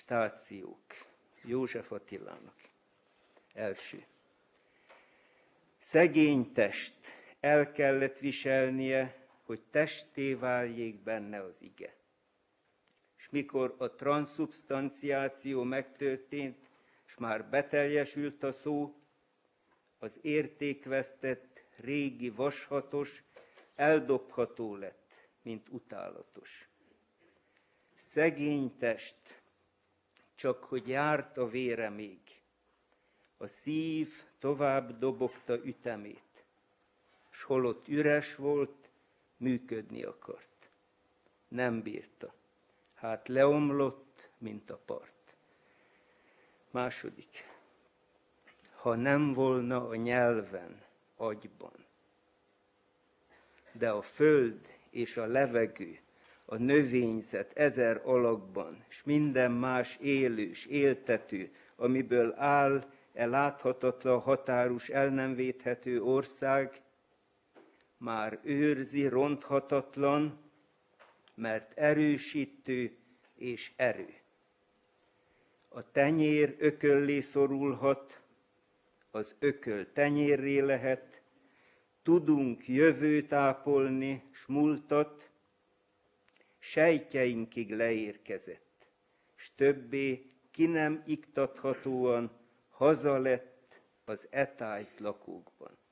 stációk József Attilának. Első. Szegény test el kellett viselnie, hogy testé váljék benne az ige. És mikor a transzubstanciáció megtörtént, és már beteljesült a szó, az értékvesztett, régi vashatos, eldobható lett, mint utálatos. Szegény test, csak hogy járt a vére még, a szív tovább dobogta ütemét, s holott üres volt, működni akart. Nem bírta, hát leomlott, mint a part. Második. Ha nem volna a nyelven, agyban, de a föld és a levegő, a növényzet 1000 alakban, és minden más élős, éltető, amiből áll láthatatlan, határus, el nem védhető ország, már őrzi ronthatatlan, mert erősítő és erő. A tenyér ököllé szorulhat, az ököl tenyérré lehet, tudunk jövőt ápolni, s múltat, sejtjeinkig leérkezett, s többé ki nem iktathatóan haza lett az etájt lakókban.